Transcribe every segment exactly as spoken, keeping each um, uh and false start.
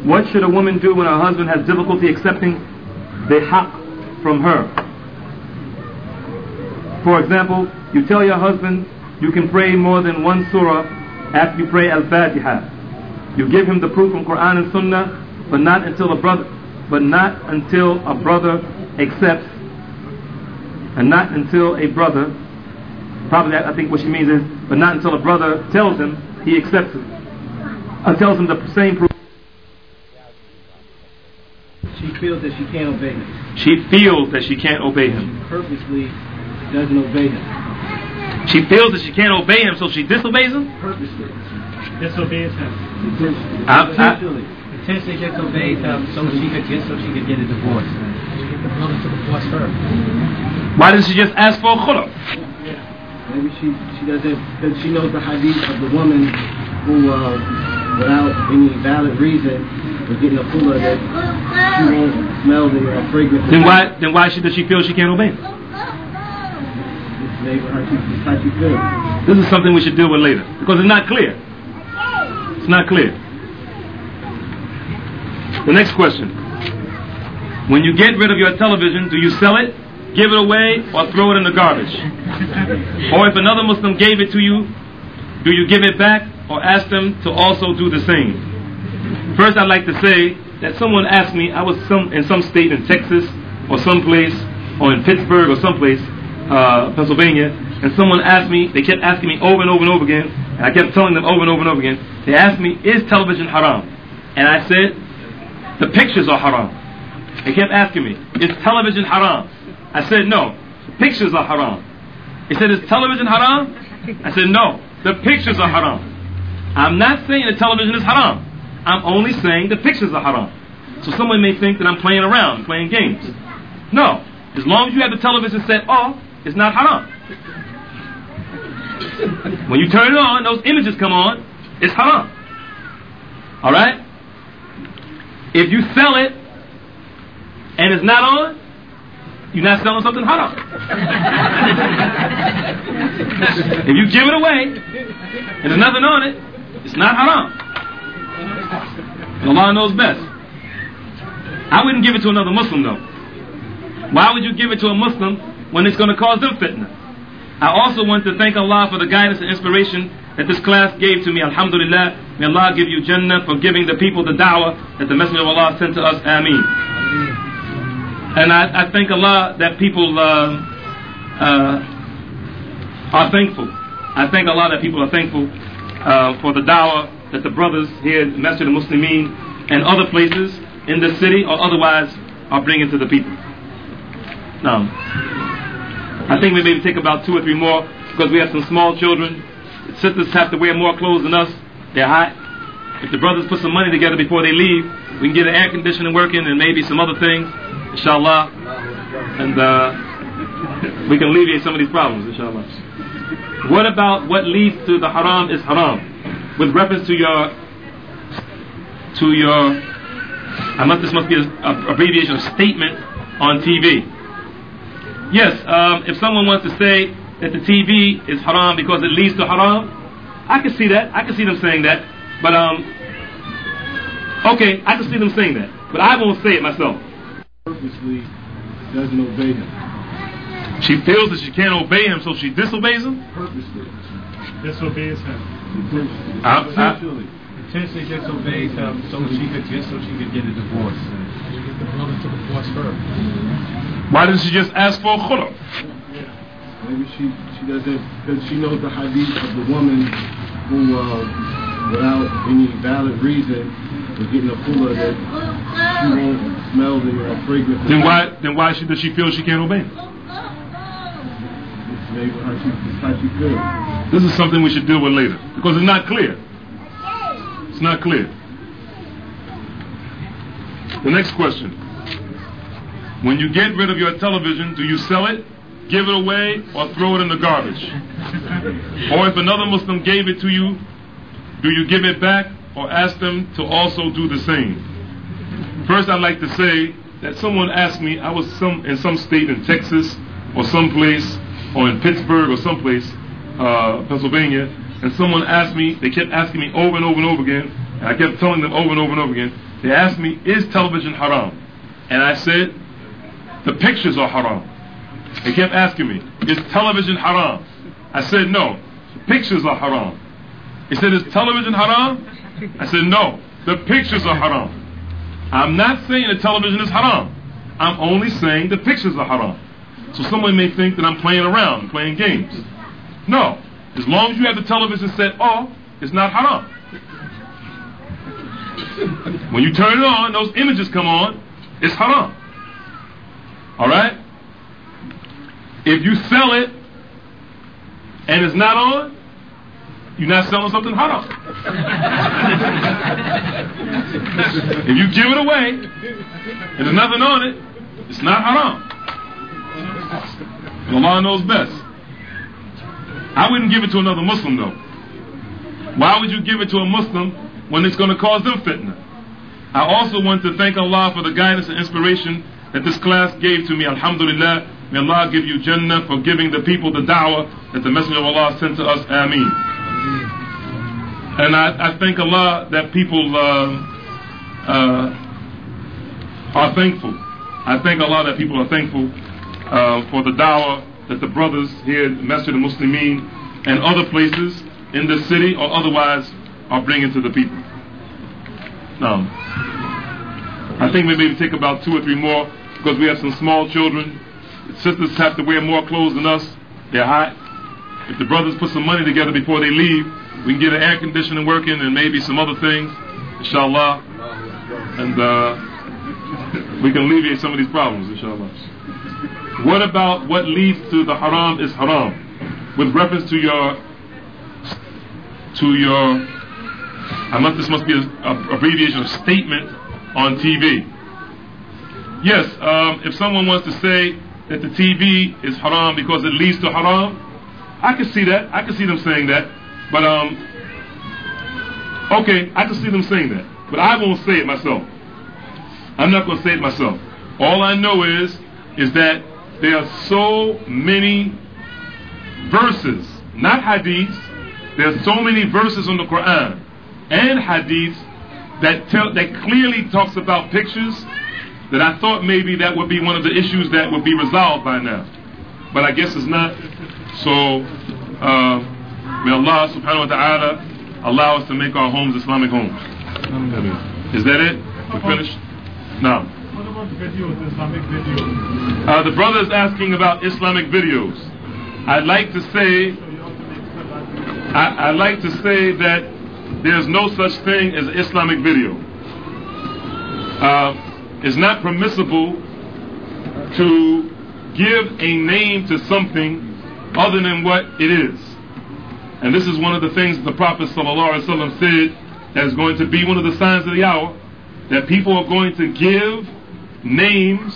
What should a woman do when her husband has difficulty accepting the haqq from her? For example, you tell your husband you can pray more than one surah after you pray Al-Fatiha. You give him the proof from Quran and Sunnah, but not until a brother, but not until a brother accepts, and not until a brother. Probably, I think what she means is, but not until a brother tells him he accepts it, or tells him the same proof. She feels that she can't obey him. She feels that she can't obey him. She purposely doesn't obey him. She feels that she can't obey him, so she disobeys him? Purposely. Disobeys him. Intentionally. I, I, Intentionally. Intentionally disobeys him so she could get so she could get a divorce. She get the brother to divorce her. Why doesn't she just ask for a khula? Maybe she she doesn't, because she knows the hadith of the woman who, uh, without any valid reason, was getting a khula that she won't smell the uh, fragrance. Then why then why she, does she feel she can't obey him? Maybe her, it's how she feels. This is something we should deal with later, because it's not clear. It's not clear. The next question. When you get rid of your television, do you sell it, give it away, or throw it in the garbage? Or if another Muslim gave it to you, do you give it back or ask them to also do the same? First, I'd like to say that someone asked me, I was some in some state in Texas or someplace, or in Pittsburgh or someplace, uh, Pennsylvania, and someone asked me, they kept asking me over and over and over again, and I kept telling them over and over and over again, they asked me, is television haram? And I said, the pictures are haram. They kept asking me, is television haram? I said, no, the pictures are haram. He said, is television haram? I said, no, the pictures are haram. I'm not saying that television is haram. I'm only saying the pictures are haram. So someone may think that I'm playing around, playing games. No, as long as you have the television set off, it's not haram. When you turn it on, those images come on, it's haram. Alright? If you sell it and it's not on, you're not selling something haram. If you give it away and there's nothing on it, it's not haram. And Allah knows best. I wouldn't give it to another Muslim though. Why would you give it to a Muslim when it's going to cause them fitna? I also want to thank Allah for the guidance and inspiration that this class gave to me. Alhamdulillah. May Allah give you Jannah for giving the people the da'wah that the Messenger of Allah sent to us. Ameen. And I, I thank Allah that people uh, uh, are thankful. I thank Allah that people are thankful uh, for the da'wah that the brothers here at Masjid al-Muslimin and other places in the city or otherwise are bringing to the people. Now, I think we maybe take about two or three more because we have some small children. Sisters have to wear more clothes than us. They're hot. If the brothers put some money together before they leave, we can get an air conditioning working and maybe some other things, inshallah. And uh, we can alleviate some of these problems, inshallah. What about what leads to the haram is haram? With reference to your, to your, I must, this must be an abbreviation of statement on T V. Yes, um, if someone wants to say that the T V is haram because it leads to haram, I can see that. I can see them saying that. But, um, okay, I can see them saying that. But I won't say it myself. Purposely doesn't obey him. She feels that she can't obey him, so she disobeys him? Purposely. Disobeys him. Intentionally. I, I, Intentionally. Intentionally disobeys him so she could get so she could get a divorce. She get the brother to divorce her. Why doesn't she just ask for a khula? Maybe she, she doesn't, because she knows the hadith of the woman who, uh, without any valid reason, was getting a khula that she won't smell the uh, fragrance. Then why, then why she, does she feel she can't obey him? It's maybe how she, it's how she feels. This is something we should deal with later because it's not clear. It's not clear. The next question. When you get rid of your television, do you sell it, give it away, or throw it in the garbage? Or if another Muslim gave it to you, do you give it back or ask them to also do the same? First, I'd like to say that someone asked me, I was some in some state in Texas or someplace, or in Pittsburgh or someplace, uh, Pennsylvania, and someone asked me, they kept asking me over and over and over again, And I kept telling them over and over and over again. They asked me, is television haram? And I said, the pictures are haram. They kept asking me, is television haram? I said, no, the pictures are haram. He said, is television haram? I said, no, the pictures are haram. I'm not saying that television is haram. I'm only saying the pictures are haram. So someone may think that I'm playing around, playing games. No, as long as you have the television set off, it's not haram. When you turn it on, those images come on, it's haram. Alright? If you sell it and it's not on, you're not selling something haram. If you give it away and there's nothing on it, it's not haram. And Allah knows best. I wouldn't give it to another Muslim though. Why would you give it to a Muslim when it's going to cause them fitna? I also want to thank Allah for the guidance and inspiration that this class gave to me. Alhamdulillah. May Allah give you Jannah for giving the people the da'wah that the Messenger of Allah sent to us. Ameen. And I, I thank Allah that people uh, uh, are thankful. I thank Allah that people are thankful uh, for the da'wah that the brothers here at Masjid al-Muslimin and other places in the city or otherwise are bringing to the people. Now, I think maybe we take about two or three more because we have some small children. Sisters have to wear more clothes than us. They're hot. If the brothers put some money together before they leave, we can get an air conditioning working and maybe some other things, inshallah. And uh, we can alleviate some of these problems, inshallah. What about what leads to the haram is haram? With reference to your, to your, I must, this must be an abbreviation of statement on T V. Yes, um, if someone wants to say that the T V is haram because it leads to haram, I can see that. I can see them saying that. But, um, okay, I can see them saying that. But I won't say it myself. I'm not going to say it myself. All I know is, is that there are so many verses, not hadiths, there are so many verses on the Quran and hadiths that tell, that clearly talks about pictures that I thought maybe that would be one of the issues that would be resolved by now. But I guess it's not. So, uh, may Allah subhanahu wa ta'ala allow us to make our homes Islamic homes. Is that it? We're finished? Now. What about videos, Islamic videos? Uh, the brother is asking about Islamic videos. I'd like to say, I, I'd like to say that there's no such thing as an Islamic video. Uh, it's not permissible to give a name to something other than what it is. And this is one of the things that the Prophet ﷺ said that is going to be one of the signs of the hour, that people are going to give names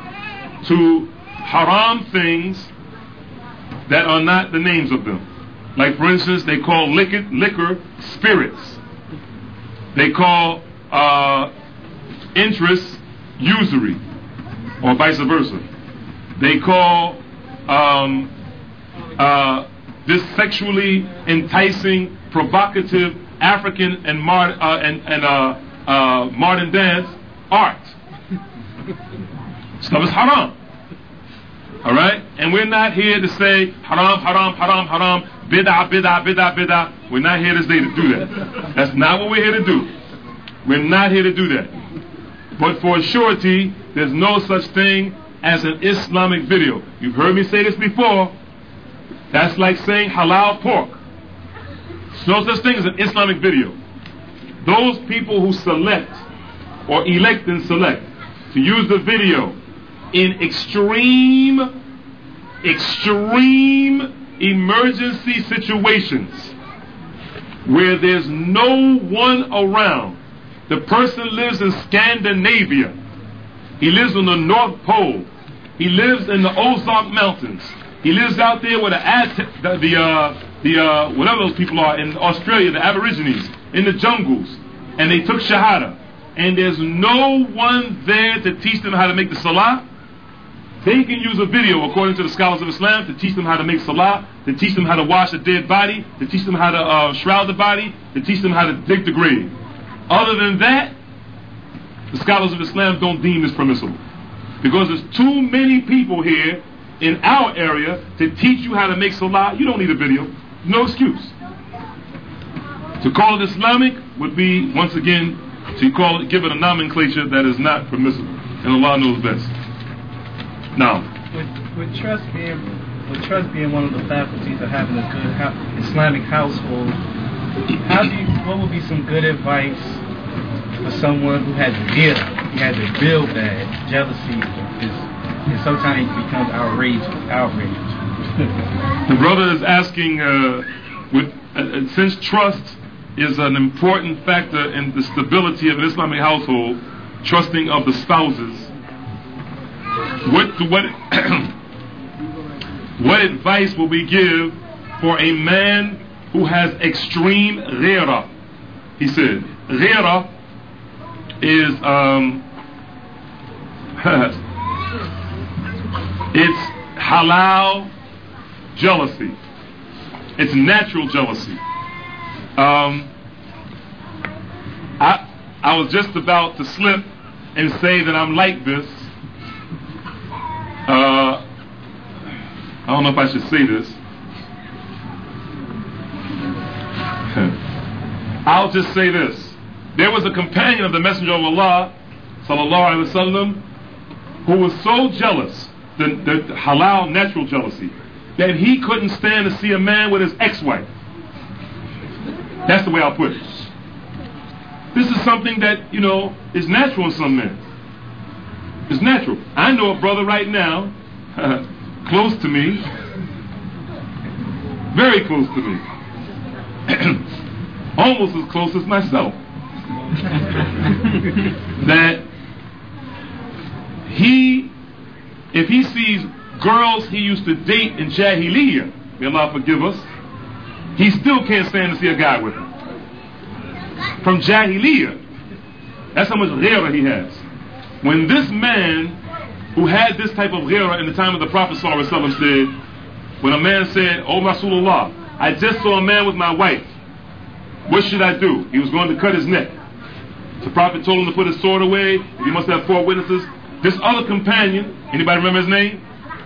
to haram things that are not the names of them. Like for instance, they call liquor, liquor spirits. They call uh, interest usury, or vice versa. They call um, uh, this sexually enticing, provocative African and, mar- uh, and, and uh, uh, modern dance art. Stuff is haram. Alright? And we're not here to say haram, haram, haram, haram, bid'ah, bid'ah, bid'ah, bid'ah. We're not here to say to do that. That's not what we're here to do. We're not here to do that. But for surety, there's no such thing as an Islamic video. You've heard me say this before. That's like saying halal pork. There's no such thing as an Islamic video. Those people who select or elect and select to use the video in extreme, extreme emergency situations where there's no one around. The person lives in Scandinavia. He lives on the North Pole. He lives in the Ozark Mountains. He lives out there with the Aztec, the, the, uh, the uh, whatever those people are in Australia, the Aborigines, in the jungles. And they took Shahada. And there's no one there to teach them how to make the Salah. They can use a video, according to the scholars of Islam, to teach them how to make Salah, to teach them how to wash a dead body, to teach them how to uh, shroud the body, to teach them how to dig the grave. Other than that, the scholars of Islam don't deem this permissible. Because there's too many people here in our area to teach you how to make salah. You don't need a video. No excuse. To call it Islamic would be, once again, to call it, give it a nomenclature that is not permissible. And Allah knows best. Now, with, with trust being with trust being one of the faculties of having a good ho- Islamic household, how do you, what would be some good advice for someone who has real, he has it real bad, jealousy is, and sometimes it becomes outrage, outrage. The brother is asking, uh, with uh, since trust is an important factor in the stability of an Islamic household, trusting of the spouses, what what what advice will we give for a man who has extreme ghira? He said, ghira is um, it's halal jealousy. It's natural jealousy. Um, I I was just about to slip and say that I'm like this. Uh, I don't know if I should say this. I'll just say this. There was a companion of the Messenger of Allah, sallallahu alaihi wasallam, who was so jealous, the, the halal natural jealousy, that he couldn't stand to see a man with his ex-wife. That's the way I'll put it. This is something that, you know, is natural in some men. It's natural. I know a brother right now, close to me, very close to me, almost as close as myself, that he, if he sees girls he used to date in Jahiliyyah, may Allah forgive us, he still can't stand to see a guy with him. From Jahiliyyah. That's how much ghira he has. When this man who had this type of ghira in the time of the Prophet ﷺ said, when a man said, "Oh Rasulullah, I just saw a man with my wife. What should I do?" He was going to cut his neck. The Prophet told him to put his sword away. He must have four witnesses. This other companion, anybody remember his name?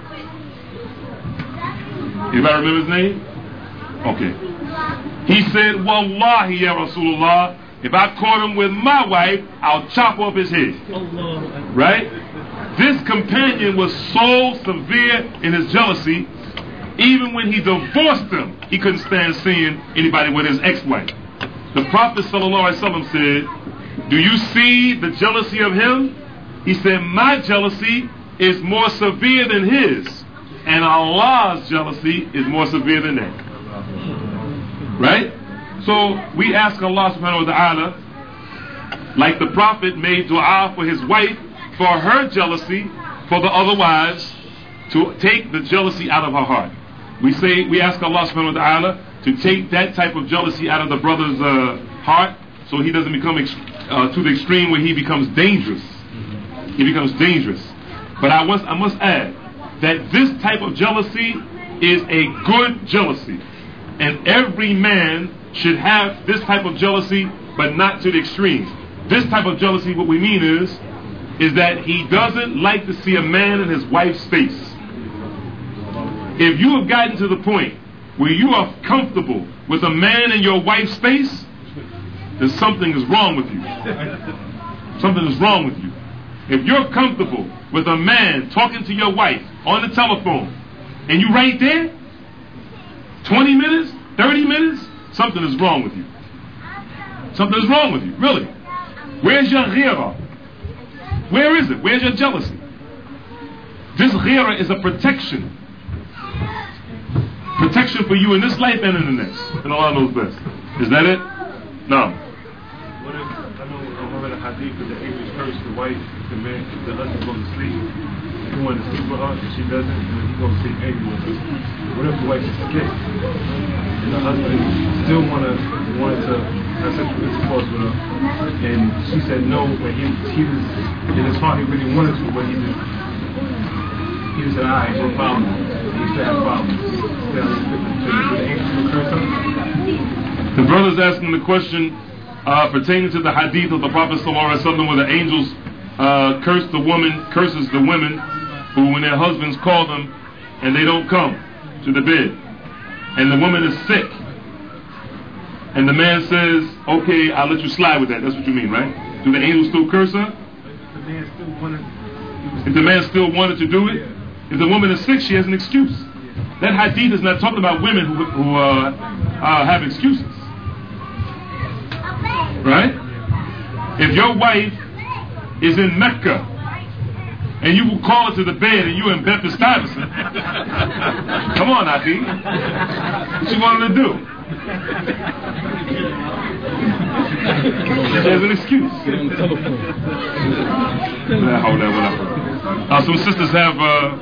Anybody remember his name? Okay. He said, "Wallahi ya Rasulullah, if I caught him with my wife, I'll chop off his head." Right? This companion was so severe in his jealousy, even when he divorced him, he couldn't stand seeing anybody with his ex-wife. The Prophet ﷺ said, "Do you see the jealousy of him?" He said, "My jealousy is more severe than his, and Allah's jealousy is more severe than that." Right? So we ask Allah subhanahu wa ta'ala, like the Prophet made dua for his wife, for her jealousy, for the other wives, to take the jealousy out of her heart. We say, we ask Allah subhanahu wa ta'ala to take that type of jealousy out of the brother's uh, heart, so he doesn't become ex- uh, to the extreme where he becomes dangerous. He becomes dangerous. But I must, I must add that this type of jealousy is a good jealousy. And every man should have this type of jealousy, but not to the extreme. This type of jealousy, what we mean is, is that he doesn't like to see a man in his wife's face. If you have gotten to the point where you are comfortable with a man in your wife's face, then something is wrong with you. Something is wrong with you. If you're comfortable with a man talking to your wife on the telephone, and you right there, twenty minutes, thirty minutes, something is wrong with you. Something is wrong with you, really. Where's your ghira? Where is it? Where's your jealousy? This ghira is a protection. Protection for you in this life and in the next. And Allah knows best. Is that it? No. What if, I know I read a hadith of the English curse the wife, the man, the husband goes to sleep. He wants to sleep with her, and she doesn't, and then he goes to sleep angry with her. What if the wife is sick, and the husband still wanna wanted to have sexual intercourse with her, and she said no, but he he was in his heart he really wanted to, but he just he just said, "Alright, no problem." And he still had problems. Still, the angels will curse her. The brother's asking the question, uh, pertaining to the hadith of the Prophet ﷺ, where the angels uh, curse the woman, curses the women who, when their husbands call them and they don't come to the bed, and the woman is sick, and the man says, "Okay, I'll let you slide with that." That's what you mean, right? Do the angels still curse her? The man still wanted. If the man still wanted to do it, if the woman is sick, she has an excuse. That hadith is not talking about women who, who uh, uh, have excuses, right? If your wife is in Mecca and you will call her to the bed and you in Memphis Stuyvesant, come on, Aki, what you want her to do? She has an excuse. Uh, some sisters have. Uh,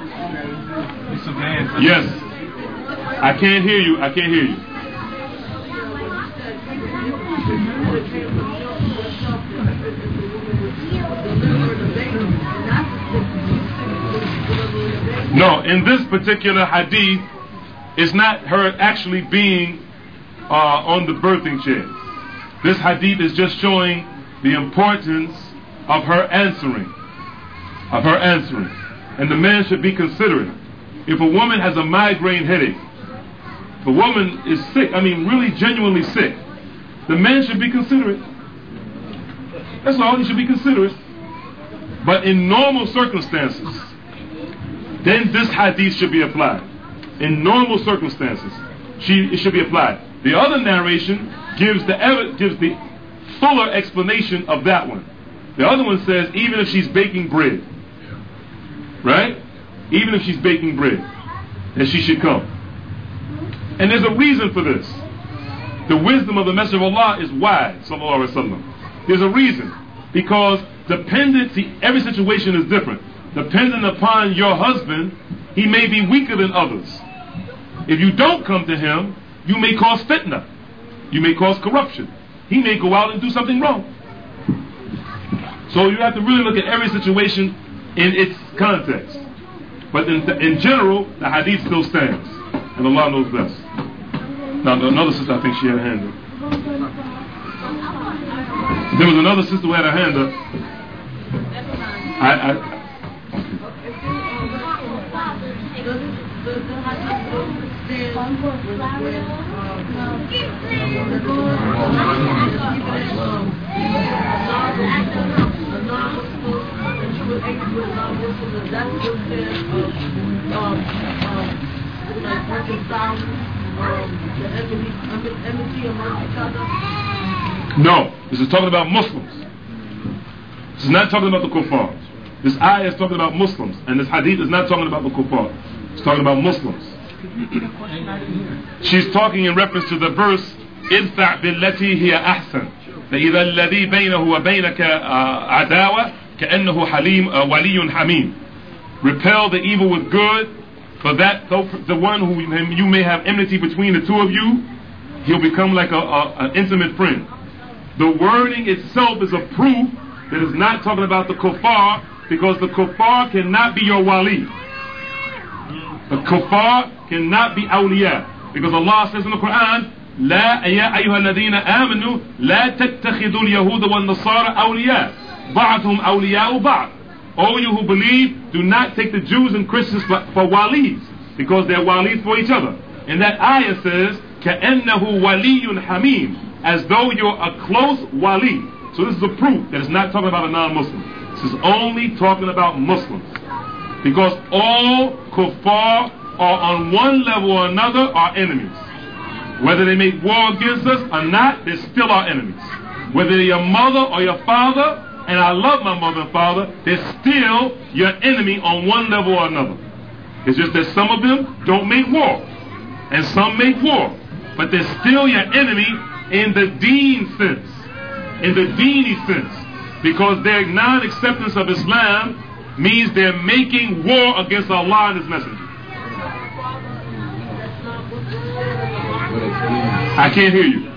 yes, I can't hear you. I can't hear you. No, in this particular hadith, it's not her actually being uh, on the birthing chair. This hadith is just showing the importance of her answering, of her answering. And the man should be considerate. If a woman has a migraine headache, if a woman is sick, I mean really genuinely sick, the man should be considerate. That's all, he should be considerate. But in normal circumstances, then this hadith should be applied. In normal circumstances, she, it should be applied. The other narration gives the ev- gives the fuller explanation of that one. The other one says even if she's baking bread, right? Even if she's baking bread, that she should come. And there's a reason for this. The wisdom of the Messenger of Allah is wide, sallallahu alaihi wasallam. There's a reason. Because dependency, every situation is different. Dependent upon your husband, he may be weaker than others. If you don't come to him, you may cause fitna. You may cause corruption. He may go out and do something wrong. So you have to really look at every situation in its context. But in, in general, the hadith still stands. And Allah knows best. Now, another sister, I think she had a hand up. There was another sister who had a hand up. I, I, No, this is talking about Muslims. This is not talking about the kuffar. This ayah is talking about Muslims, and this hadith is not talking about the kuffar. It's talking about Muslims. She's talking in reference to the verse idfa' billati hiya ahsan فإذا الذي بينه وبينك عداوة كأنه حليم ولي حميم. Repel the evil with good, for that the one who you may have enmity between the two of you, he'll become like a, a, an intimate friend. The wording itself is a proof that it's not talking about the kuffar, because the kuffar cannot be your wali. The kuffar cannot be awliya, because Allah says in the Quran, لا يا أيها الذين آمنوا لا تتخذوا اليهود والنصارى أولياء بعضهم أولياء بعض. All you who believe, do not take the Jews and Christians for, for walis, because they're walis for each other. And that ayah says كأنه ولي حميم, as though you're a close wali. So this is a proof that it's not talking about a non-Muslim. This is only talking about Muslims, because all kuffar are on one level or another are enemies. Whether they make war against us or not, they're still our enemies. Whether they're your mother or your father, and I love my mother and father, they're still your enemy on one level or another. It's just that some of them don't make war, and some make war, but they're still your enemy in the deen sense, in the deeni sense, because their non-acceptance of Islam means they're making war against Allah and His Messenger. I can't hear you.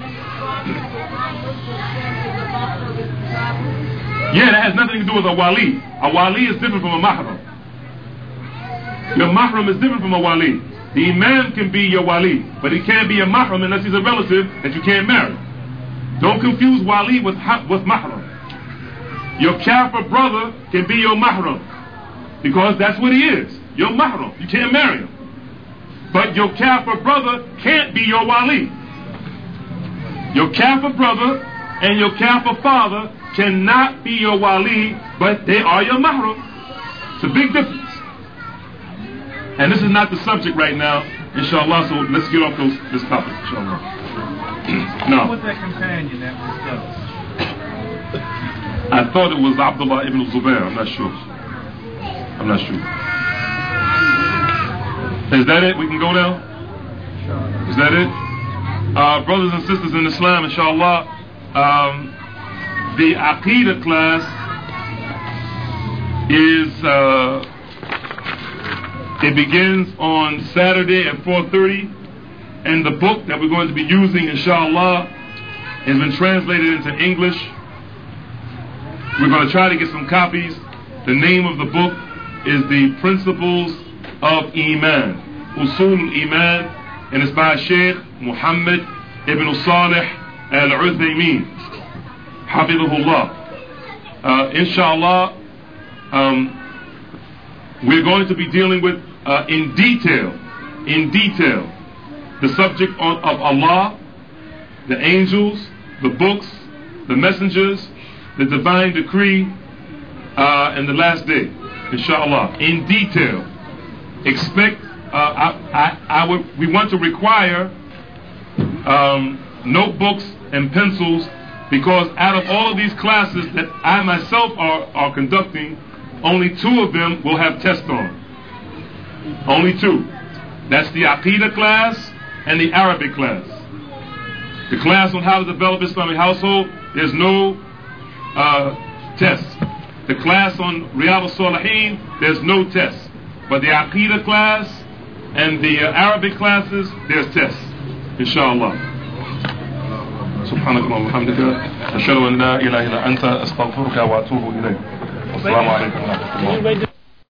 Yeah, that has nothing to do with a wali. A wali is different from a mahram. Your mahram is different from a wali. The imam can be your wali, but he can't be a mahram unless he's a relative that you can't marry. Don't confuse wali with ha- with mahram. Your kafir brother can be your mahram because that's what he is. Your mahram. You can't marry him. But your kafir brother can't be your wali. Your kafir brother and your kafir father cannot be your wali, but they are your mahram. It's a big difference. And this is not the subject right now, inshallah, so let's get off those, this topic, inshallah. No. Who was that companion that was jealous? I thought it was Abdullah ibn Zubair. I'm not sure. I'm not sure. Is that it? We can go now? Is that it? Uh, brothers and sisters in Islam, inshallah, um, the Aqidah class is, uh, it begins on Saturday at four thirty, and the book that we're going to be using, inshallah, has been translated into English. We're going to try to get some copies. The name of the book is The Principles of Iman, Usul Iman, and it's by Sheikh Muhammad ibn Salih al-Uthaymin, Hafidhullah. Uh, inshallah, um, we're going to be dealing with, uh, in detail, in detail, the subject of, of Allah, the angels, the books, the messengers, the divine decree, uh, and the last day, inshallah, in detail. Expect, uh, I, I, I would, we want to require um, notebooks and pencils, because out of all of these classes that I myself are, are conducting, only two of them will have tests on. Only two. That's the Aqidah class and the Arabic class. The class on how to develop Islamic household, there's no uh, test. The class on Riyadh al-Salihin, there's no test. But the Aqidah class and the uh, Arabic classes, there's tests. Inshallah. سبحانك اللهم وبحمدك أشهد أن لا إله إلا أنت أستغفرك وأتوب إليك. السلام عليكم ورحمة الله.